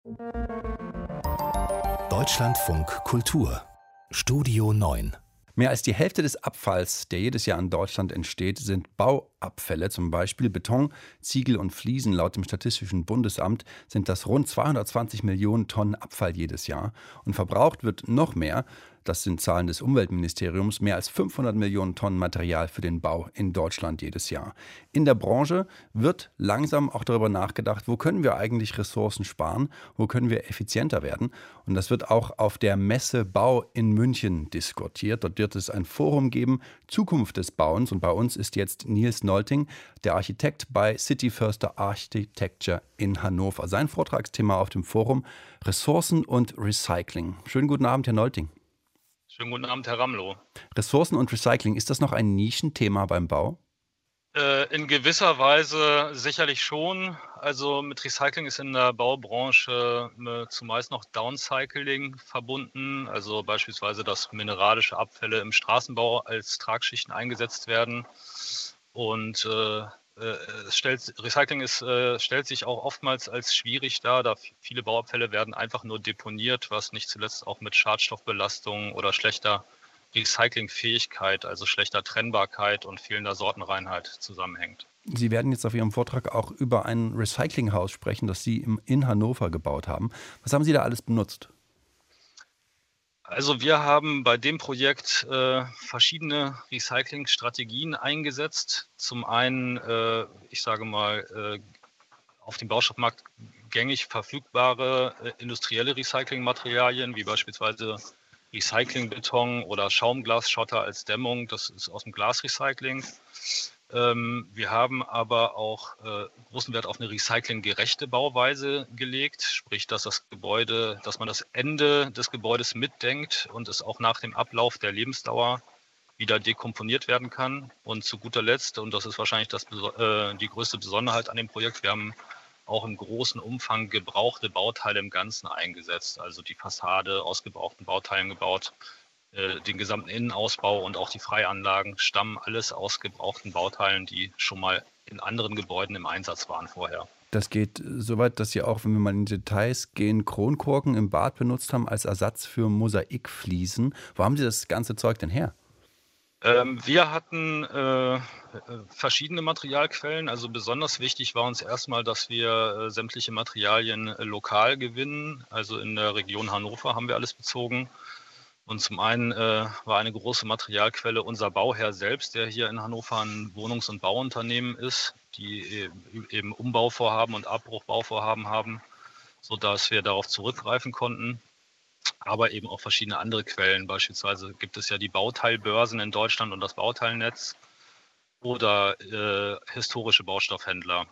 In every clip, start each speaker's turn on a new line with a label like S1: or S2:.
S1: Deutschlandfunk Kultur Studio 9.
S2: Mehr als die Hälfte des Abfalls, der jedes Jahr in Deutschland entsteht, sind Bauabfälle, zum Beispiel Beton, Ziegel und Fliesen. Laut dem Statistischen Bundesamt sind das rund 220 Millionen Tonnen Abfall jedes Jahr. Und verbraucht wird noch mehr. Das sind Zahlen des Umweltministeriums, mehr als 500 Millionen Tonnen Material für den Bau in Deutschland jedes Jahr. In der Branche wird langsam auch darüber nachgedacht, wo können wir eigentlich Ressourcen sparen, wo können wir effizienter werden. Und das wird auch auf der Messe Bau in München diskutiert. Dort wird es ein Forum geben, Zukunft des Bauens. Und bei uns ist jetzt Nils Nolting, der Architekt bei City Förster Architecture in Hannover. Sein Vortragsthema auf dem Forum: Ressourcen und Recycling. Schönen guten Abend, Herr Nolting.
S3: Schönen guten Abend, Herr Ramlow.
S2: Ressourcen und Recycling, ist das noch ein Nischenthema beim Bau?
S3: In gewisser Weise sicherlich schon. Also mit Recycling ist in der Baubranche zumeist noch Downcycling verbunden. Also beispielsweise, dass mineralische Abfälle im Straßenbau als Tragschichten eingesetzt werden. Und Recycling stellt sich auch oftmals als schwierig dar, da viele Bauabfälle werden einfach nur deponiert, was nicht zuletzt auch mit Schadstoffbelastung oder schlechter Recyclingfähigkeit, also schlechter Trennbarkeit und fehlender Sortenreinheit zusammenhängt.
S2: Sie werden jetzt auf Ihrem Vortrag auch über ein Recyclinghaus sprechen, das Sie in Hannover gebaut haben. Was haben Sie da alles benutzt?
S3: Also wir haben bei dem Projekt verschiedene Recyclingstrategien eingesetzt. Zum einen, ich sage mal, auf dem Baustoffmarkt gängig verfügbare industrielle Recyclingmaterialien, wie beispielsweise Recyclingbeton oder Schaumglasschotter als Dämmung. Das ist aus dem Glasrecycling. Wir haben aber auch großen Wert auf eine recyclinggerechte Bauweise gelegt, sprich, dass man das Ende des Gebäudes mitdenkt und es auch nach dem Ablauf der Lebensdauer wieder dekomponiert werden kann. Und zu guter Letzt, und das ist wahrscheinlich die größte Besonderheit an dem Projekt, wir haben auch im großen Umfang gebrauchte Bauteile im Ganzen eingesetzt, also die Fassade aus gebrauchten Bauteilen gebaut. Den gesamten Innenausbau und auch die Freianlagen stammen alles aus gebrauchten Bauteilen, die schon mal in anderen Gebäuden im Einsatz waren vorher.
S2: Das geht so weit, dass Sie auch, wenn wir mal in die Details gehen, Kronkorken im Bad benutzt haben als Ersatz für Mosaikfliesen. Wo haben Sie das ganze Zeug denn her?
S3: Wir hatten verschiedene Materialquellen. Also besonders wichtig war uns erstmal, dass wir sämtliche Materialien lokal gewinnen. Also in der Region Hannover haben wir alles bezogen. Und zum einen war eine große Materialquelle unser Bauherr selbst, der hier in Hannover ein Wohnungs- und Bauunternehmen ist, die eben Umbauvorhaben und Abbruchbauvorhaben haben, sodass wir darauf zurückgreifen konnten. Aber eben auch verschiedene andere Quellen. Beispielsweise gibt es ja die Bauteilbörsen in Deutschland und das Bauteilnetz oder historische Baustoffhändler.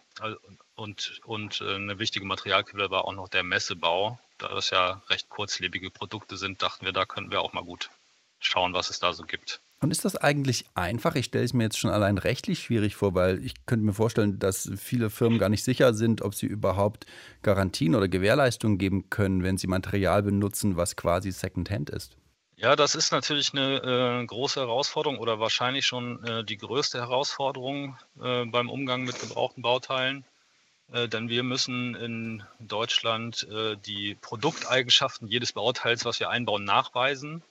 S3: Und eine wichtige Materialquelle war auch noch der Messebau. Da das ja recht kurzlebige Produkte sind, dachten wir, da könnten wir auch mal gut schauen, was es da so gibt.
S2: Und ist das eigentlich einfach? Ich stelle es mir jetzt schon allein rechtlich schwierig vor, weil ich könnte mir vorstellen, dass viele Firmen gar nicht sicher sind, ob sie überhaupt Garantien oder Gewährleistungen geben können, wenn sie Material benutzen, was quasi Secondhand ist.
S3: Ja, das ist natürlich eine große Herausforderung oder wahrscheinlich schon die größte Herausforderung beim Umgang mit gebrauchten Bauteilen. Denn wir müssen in Deutschland die Produkteigenschaften jedes Bauteils, was wir einbauen, nachweisen.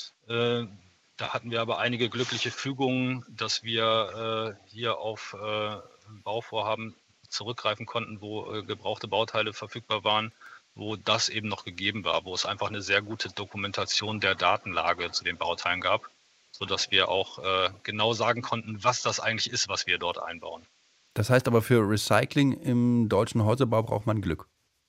S3: Da hatten wir aber einige glückliche Fügungen, dass wir hier auf Bauvorhaben zurückgreifen konnten, wo gebrauchte Bauteile verfügbar waren, wo das eben noch gegeben war, wo es einfach eine sehr gute Dokumentation der Datenlage zu den Bauteilen gab, sodass wir auch genau sagen konnten, was das eigentlich ist, was wir dort einbauen.
S2: Das heißt aber, für Recycling im deutschen Häuserbau braucht man Glück.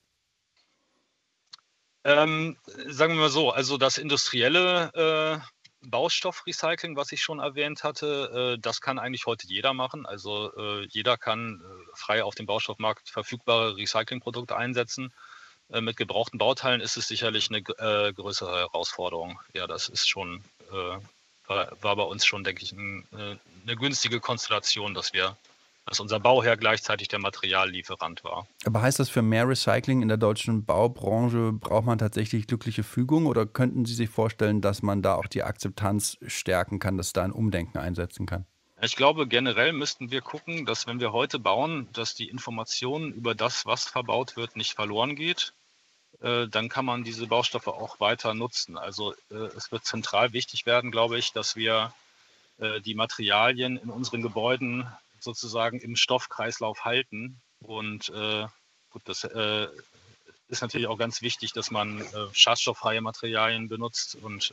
S3: Sagen wir mal so, also das industrielle Baustoffrecycling, was ich schon erwähnt hatte, das kann eigentlich heute jeder machen. Also jeder kann frei auf dem Baustoffmarkt verfügbare Recyclingprodukte einsetzen. Mit gebrauchten Bauteilen ist es sicherlich eine größere Herausforderung. Ja, das ist schon, war bei uns schon, denke ich, eine günstige Konstellation, dass unser Bauherr gleichzeitig der Materiallieferant war.
S2: Aber heißt das, für mehr Recycling in der deutschen Baubranche braucht man tatsächlich glückliche Fügung, oder könnten Sie sich vorstellen, dass man da auch die Akzeptanz stärken kann, dass da ein Umdenken einsetzen kann?
S3: Ich glaube, generell müssten wir gucken, dass wenn wir heute bauen, dass die Information über das, was verbaut wird, nicht verloren geht. dann kann man diese Baustoffe auch weiter nutzen. Also es wird zentral wichtig werden, glaube ich, dass wir die Materialien in unseren Gebäuden sozusagen im Stoffkreislauf halten. Und gut, das ist natürlich auch ganz wichtig, dass man schadstofffreie Materialien benutzt und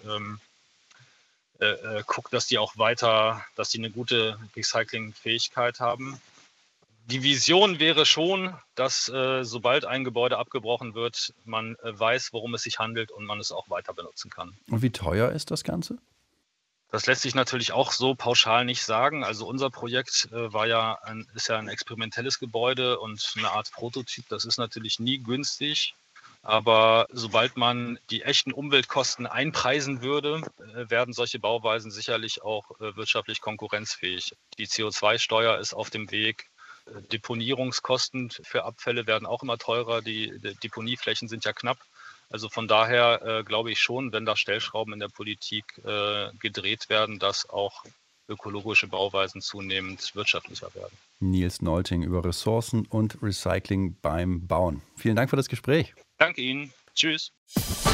S3: guckt, dass die auch weiter, dass die eine gute Recyclingfähigkeit haben. Die Vision wäre schon, dass sobald ein Gebäude abgebrochen wird, man weiß, worum es sich handelt und man es auch weiter benutzen kann.
S2: Und wie teuer ist das Ganze?
S3: Das lässt sich natürlich auch so pauschal nicht sagen. Also unser Projekt ist ja ein experimentelles Gebäude und eine Art Prototyp. Das ist natürlich nie günstig. Aber sobald man die echten Umweltkosten einpreisen würde, werden solche Bauweisen sicherlich auch wirtschaftlich konkurrenzfähig. Die CO2-Steuer ist auf dem Weg. Deponierungskosten für Abfälle werden auch immer teurer. Die Deponieflächen sind ja knapp. Also von daher glaube ich schon, wenn da Stellschrauben in der Politik gedreht werden, dass auch ökologische Bauweisen zunehmend wirtschaftlicher werden.
S2: Nils Nolting über Ressourcen und Recycling beim Bauen. Vielen Dank für das Gespräch.
S3: Danke Ihnen. Tschüss.